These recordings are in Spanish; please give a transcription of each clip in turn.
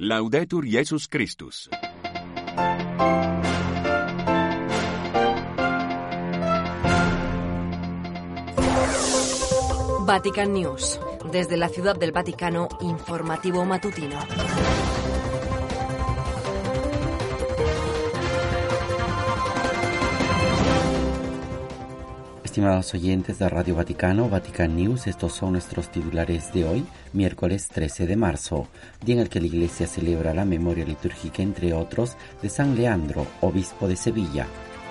Laudetur Jesus Christus. Vatican News. Desde la Ciudad del Vaticano, informativo matutino. Estimados oyentes de Radio Vaticano, Vatican News, estos son nuestros titulares de hoy, miércoles 13 de marzo, día en el que la Iglesia celebra la memoria litúrgica, entre otros, de San Leandro, obispo de Sevilla.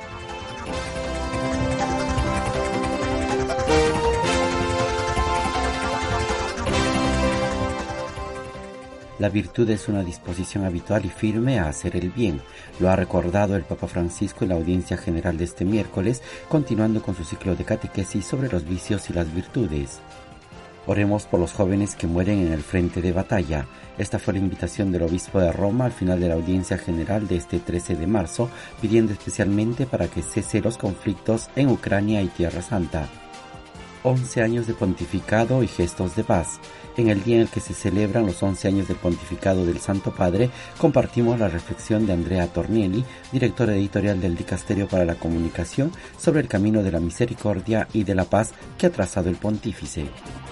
La virtud es una disposición habitual y firme a hacer el bien. Lo ha recordado el Papa Francisco en la audiencia general de este miércoles, continuando con su ciclo de catequesis sobre los vicios y las virtudes. Oremos por los jóvenes que mueren en el frente de batalla. Esta fue la invitación del obispo de Roma al final de la audiencia general de este 13 de marzo, pidiendo especialmente para que cese los conflictos en Ucrania y Tierra Santa. 11 años de pontificado y gestos de paz. En el día en el que se celebran los 11 años del pontificado del Santo Padre, compartimos la reflexión de Andrea Tornielli, directora editorial del Dicasterio para la Comunicación, sobre el camino de la misericordia y de la paz que ha trazado el pontífice.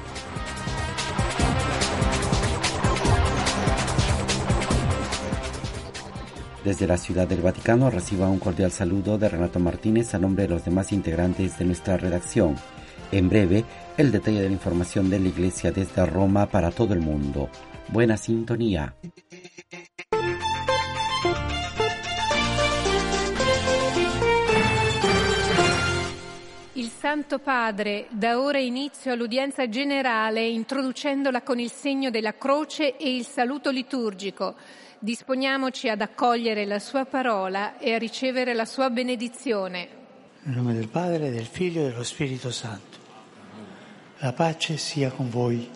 Desde la Ciudad del Vaticano reciba un cordial saludo de Renato Martínez a nombre de los demás integrantes de nuestra redacción. En breve, el detalle de la información de la Iglesia desde Roma para todo el mundo. Buena sintonía. Il Santo Padre dà ora inizio all'udienza generale introducendola con il segno della croce e il saluto liturgico. Disponiamoci ad accogliere la sua parola e a ricevere la sua benedizione. Nel nome del Padre, del Figlio e dello Spirito Santo. La pace sia con voi.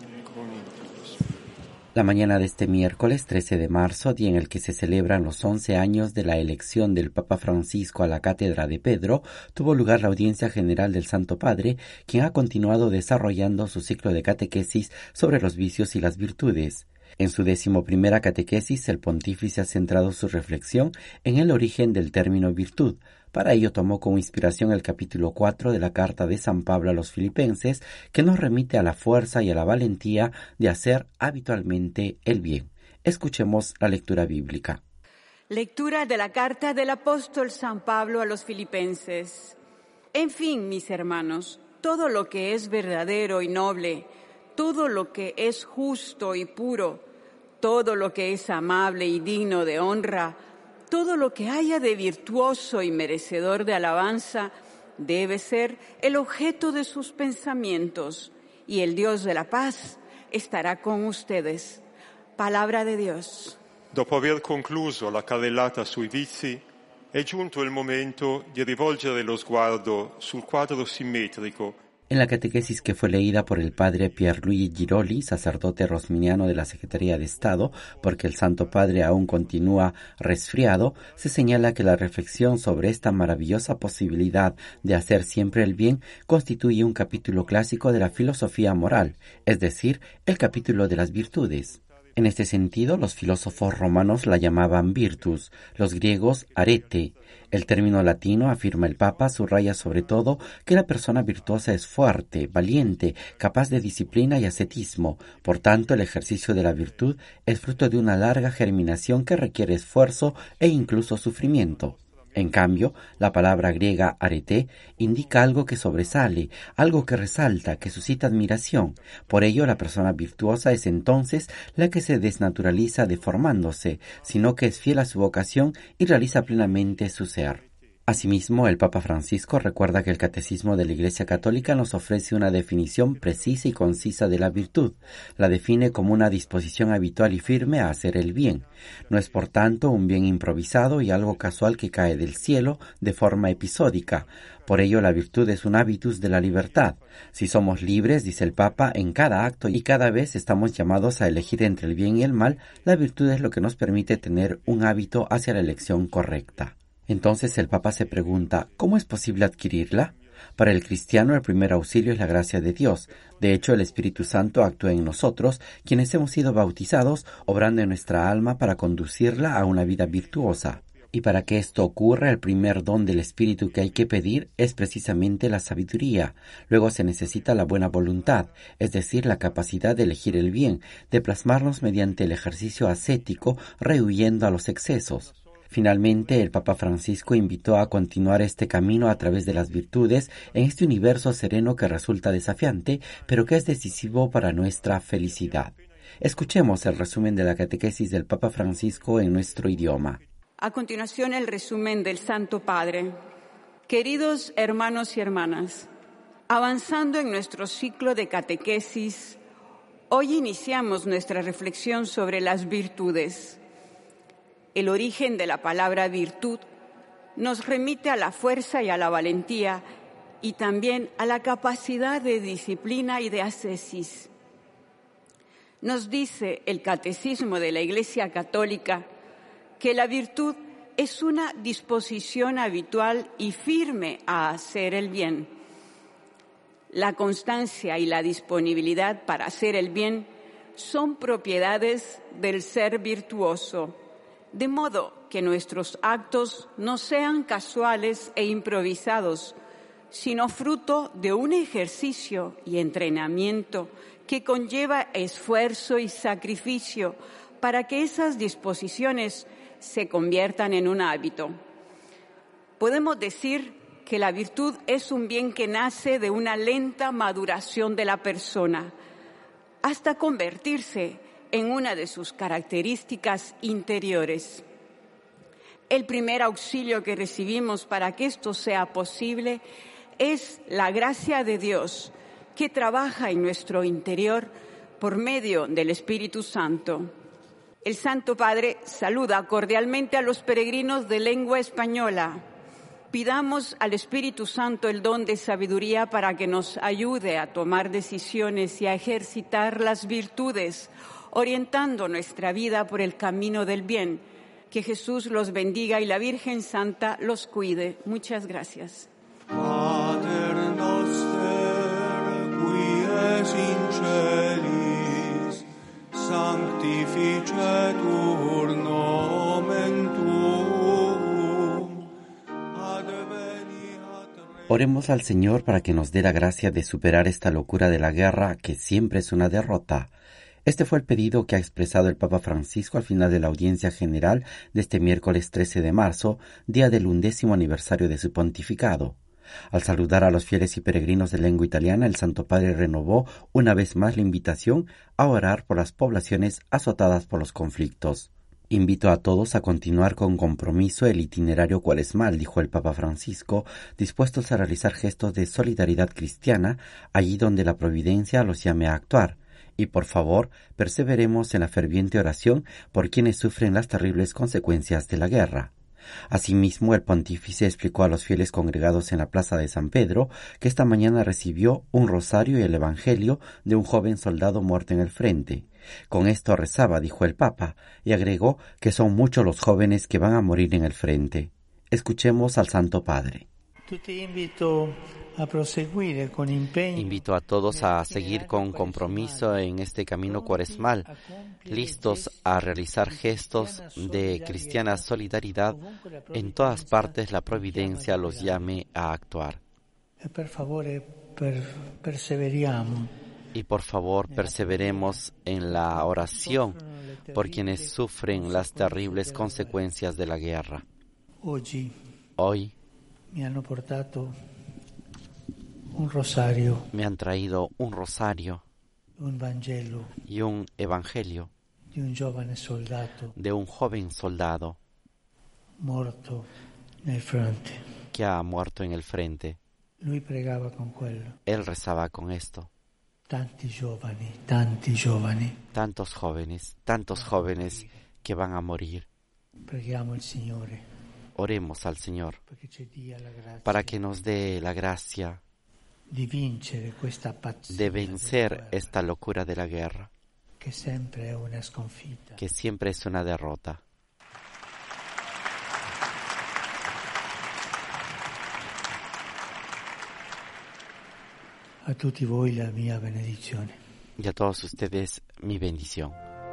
La mañana de este miércoles 13 de marzo, día en el que se celebran los 11 años de la elección del Papa Francisco a la Cátedra de Pedro, tuvo lugar la audiencia general del Santo Padre, quien ha continuado desarrollando su ciclo de catequesis sobre los vicios y las virtudes. En su 11ª catequesis, el pontífice ha centrado su reflexión en el origen del término virtud. Para ello tomó como inspiración el capítulo 4 de la carta de San Pablo a los Filipenses, que nos remite a la fuerza y a la valentía de hacer habitualmente el bien. Escuchemos la lectura bíblica. Lectura de la carta del apóstol San Pablo a los Filipenses. En fin, mis hermanos, todo lo que es verdadero y noble, todo lo que es justo y puro, todo lo que es amable y digno de honra, todo lo que haya de virtuoso y merecedor de alabanza debe ser el objeto de sus pensamientos, y el Dios de la paz estará con ustedes. Palabra de Dios. Dopo aver concluso la carrellata sui vizi, è giunto il momento di rivolgere lo sguardo sul quadro simmetrico. En la catequesis que fue leída por el padre Pierluigi Giroli, sacerdote rosminiano de la Secretaría de Estado, porque el Santo Padre aún continúa resfriado, se señala que la reflexión sobre esta maravillosa posibilidad de hacer siempre el bien constituye un capítulo clásico de la filosofía moral, es decir, el capítulo de las virtudes. En este sentido, los filósofos romanos la llamaban virtus, los griegos arete. El término latino, afirma el Papa, subraya sobre todo que la persona virtuosa es fuerte, valiente, capaz de disciplina y ascetismo. Por tanto, el ejercicio de la virtud es fruto de una larga germinación que requiere esfuerzo e incluso sufrimiento. En cambio, la palabra griega arete indica algo que sobresale, algo que resalta, que suscita admiración. Por ello, la persona virtuosa es entonces la que se desnaturaliza deformándose, sino que es fiel a su vocación y realiza plenamente su ser. Asimismo, el Papa Francisco recuerda que el Catecismo de la Iglesia Católica nos ofrece una definición precisa y concisa de la virtud. La define como una disposición habitual y firme a hacer el bien. No es, por tanto, un bien improvisado y algo casual que cae del cielo de forma episódica. Por ello, la virtud es un hábitus de la libertad. Si somos libres, dice el Papa, en cada acto y cada vez estamos llamados a elegir entre el bien y el mal, la virtud es lo que nos permite tener un hábito hacia la elección correcta. Entonces el Papa se pregunta, ¿cómo es posible adquirirla? Para el cristiano, el primer auxilio es la gracia de Dios. De hecho, el Espíritu Santo actúa en nosotros, quienes hemos sido bautizados, obrando en nuestra alma para conducirla a una vida virtuosa. Y para que esto ocurra, el primer don del Espíritu que hay que pedir es precisamente la sabiduría. Luego se necesita la buena voluntad, es decir, la capacidad de elegir el bien, de plasmarnos mediante el ejercicio ascético, rehuyendo a los excesos. Finalmente, el Papa Francisco invitó a continuar este camino a través de las virtudes en este universo sereno que resulta desafiante, pero que es decisivo para nuestra felicidad. Escuchemos el resumen de la catequesis del Papa Francisco en nuestro idioma. A continuación, el resumen del Santo Padre. Queridos hermanos y hermanas, avanzando en nuestro ciclo de catequesis, hoy iniciamos nuestra reflexión sobre las virtudes. El origen de la palabra virtud nos remite a la fuerza y a la valentía y también a la capacidad de disciplina y de ascesis. Nos dice el Catecismo de la Iglesia Católica que la virtud es una disposición habitual y firme a hacer el bien. La constancia y la disponibilidad para hacer el bien son propiedades del ser virtuoso, de modo que nuestros actos no sean casuales e improvisados, sino fruto de un ejercicio y entrenamiento que conlleva esfuerzo y sacrificio para que esas disposiciones se conviertan en un hábito. Podemos decir que la virtud es un bien que nace de una lenta maduración de la persona, hasta convertirse en una de sus características interiores. El primer auxilio que recibimos para que esto sea posible es la gracia de Dios, que trabaja en nuestro interior por medio del Espíritu Santo. El Santo Padre saluda cordialmente a los peregrinos de lengua española. Pidamos al Espíritu Santo el don de sabiduría para que nos ayude a tomar decisiones y a ejercitar las virtudes, orientando nuestra vida por el camino del bien. Que Jesús los bendiga y la Virgen Santa los cuide. Muchas gracias. Pater noster, qui es in celis, sanctificetur nomen tuum, adveniat regnum. Oremos al Señor para que nos dé la gracia de superar esta locura de la guerra, que siempre es una derrota. Este fue el pedido que ha expresado el Papa Francisco al final de la audiencia general de este miércoles 13 de marzo, día del 1º aniversario de su pontificado. Al saludar a los fieles y peregrinos de lengua italiana, el Santo Padre renovó una vez más la invitación a orar por las poblaciones azotadas por los conflictos. Invito a todos a continuar con compromiso el itinerario cuaresmal, dijo el Papa Francisco, dispuestos a realizar gestos de solidaridad cristiana allí donde la providencia los llame a actuar. Y por favor, perseveremos en la ferviente oración por quienes sufren las terribles consecuencias de la guerra. Asimismo, el pontífice explicó a los fieles congregados en la plaza de San Pedro que esta mañana recibió un rosario y el evangelio de un joven soldado muerto en el frente. Con esto rezaba, dijo el Papa, y agregó que son muchos los jóvenes que van a morir en el frente. Escuchemos al Santo Padre. Invito a todos a seguir con compromiso en este camino cuaresmal, listos a realizar gestos de cristiana solidaridad en todas partes la providencia los llame a actuar. Y por favor perseveremos en la oración por quienes sufren las terribles consecuencias de la guerra. Hoy me han traído un rosario y un evangelio de un joven soldado que ha muerto en el frente. Él rezaba con esto. Tantos jóvenes que van a morir. Oremos al Señor para que nos dé la gracia de vencer esta locura de la guerra, que siempre es una derrota. A tutti voi la mia benedizione. Y a todos ustedes mi bendición.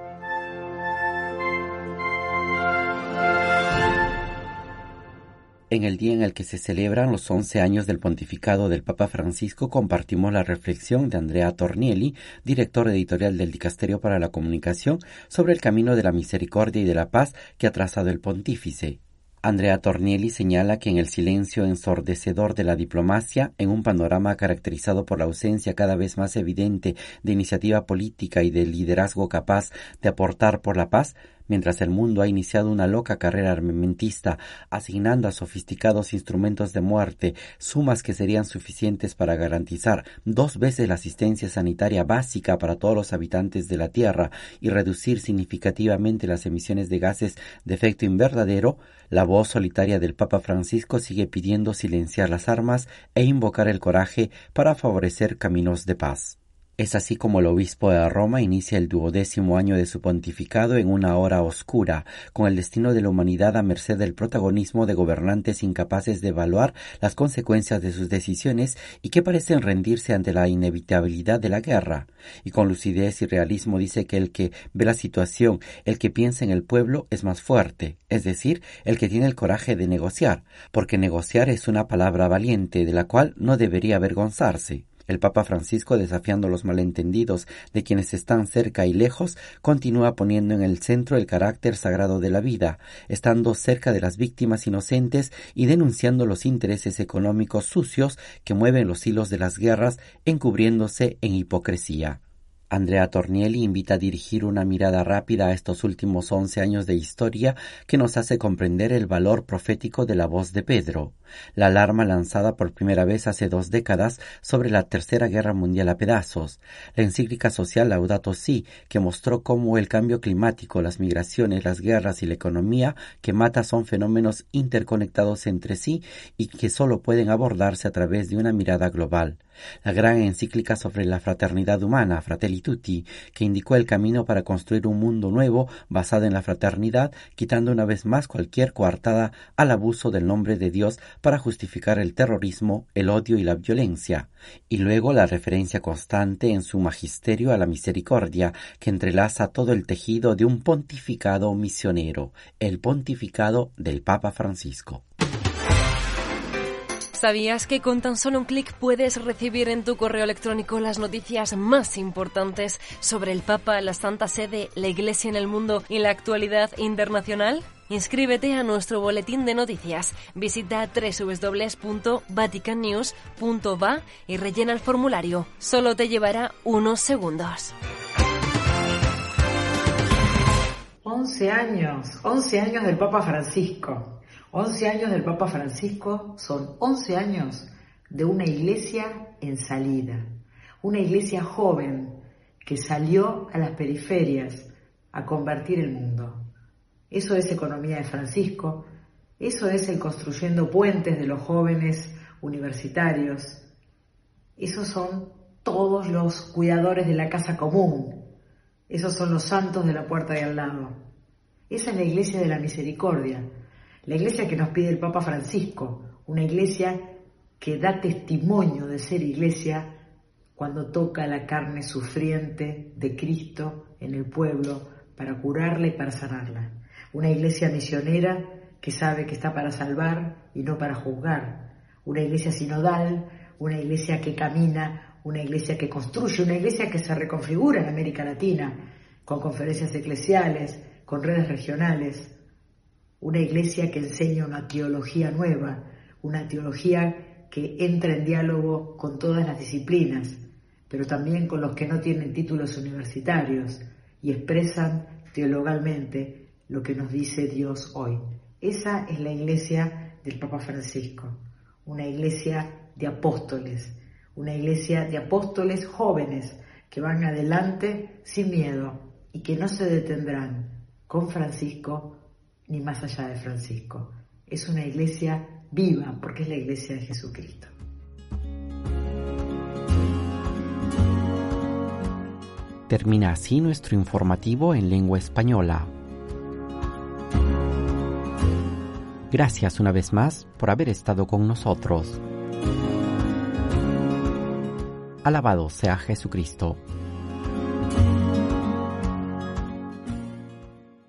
En el día en el que se celebran los 11 años del pontificado del Papa Francisco, compartimos la reflexión de Andrea Tornielli, director editorial del Dicasterio para la Comunicación, sobre el camino de la misericordia y de la paz que ha trazado el pontífice. Andrea Tornielli señala que en el silencio ensordecedor de la diplomacia, en un panorama caracterizado por la ausencia cada vez más evidente de iniciativa política y de liderazgo capaz de aportar por la paz, mientras el mundo ha iniciado una loca carrera armamentista, asignando a sofisticados instrumentos de muerte sumas que serían suficientes para garantizar 2 veces la asistencia sanitaria básica para todos los habitantes de la Tierra y reducir significativamente las emisiones de gases de efecto invernadero, la voz solitaria del Papa Francisco sigue pidiendo silenciar las armas e invocar el coraje para favorecer caminos de paz. Es así como el obispo de Roma inicia el 12º año de su pontificado en una hora oscura, con el destino de la humanidad a merced del protagonismo de gobernantes incapaces de evaluar las consecuencias de sus decisiones y que parecen rendirse ante la inevitabilidad de la guerra. Y con lucidez y realismo dice que el que ve la situación, el que piensa en el pueblo, es más fuerte, es decir, el que tiene el coraje de negociar, porque negociar es una palabra valiente de la cual no debería avergonzarse. El Papa Francisco, desafiando los malentendidos de quienes están cerca y lejos, continúa poniendo en el centro el carácter sagrado de la vida, estando cerca de las víctimas inocentes y denunciando los intereses económicos sucios que mueven los hilos de las guerras, encubriéndose en hipocresía. Andrea Tornielli invita a dirigir una mirada rápida a estos últimos 11 años de historia que nos hace comprender el valor profético de la voz de Pedro, la alarma lanzada por primera vez hace 2 décadas sobre la Tercera Guerra Mundial a pedazos, la encíclica social Laudato Si, que mostró cómo el cambio climático, las migraciones, las guerras y la economía que mata son fenómenos interconectados entre sí y que solo pueden abordarse a través de una mirada global. La gran encíclica sobre la fraternidad humana, Fratelli Tutti, que indicó el camino para construir un mundo nuevo basado en la fraternidad, quitando una vez más cualquier coartada al abuso del nombre de Dios para justificar el terrorismo, el odio y la violencia. Y luego la referencia constante en su magisterio a la misericordia, que entrelaza todo el tejido de un pontificado misionero, el pontificado del Papa Francisco. ¿Sabías que con tan solo un clic puedes recibir en tu correo electrónico las noticias más importantes sobre el Papa, la Santa Sede, la Iglesia en el mundo y la actualidad internacional? Inscríbete a nuestro boletín de noticias. Visita www.vaticannews.va y rellena el formulario. Solo te llevará unos segundos. 11 años del Papa Francisco. 11 años del Papa Francisco son 11 años de una iglesia en salida, una iglesia joven que salió a las periferias a convertir el mundo. Eso es economía de Francisco, eso es el construyendo puentes de los jóvenes universitarios, esos son todos los cuidadores de la casa común, esos son los santos de la puerta de al lado. Esa es la iglesia de la misericordia. La iglesia que nos pide el Papa Francisco, una iglesia que da testimonio de ser iglesia cuando toca la carne sufriente de Cristo en el pueblo para curarla y para sanarla. Una iglesia misionera que sabe que está para salvar y no para juzgar. Una iglesia sinodal, una iglesia que camina, una iglesia que construye, una iglesia que se reconfigura en América Latina, con conferencias eclesiales, con redes regionales. Una iglesia que enseña una teología nueva, una teología que entra en diálogo con todas las disciplinas, pero también con los que no tienen títulos universitarios y expresan teologalmente lo que nos dice Dios hoy. Esa es la iglesia del Papa Francisco, una iglesia de apóstoles jóvenes que van adelante sin miedo y que no se detendrán con Francisco ni más allá de Francisco. Es una iglesia viva porque es la iglesia de Jesucristo. Termina así nuestro informativo en lengua española. Gracias una vez más por haber estado con nosotros. Alabado sea Jesucristo.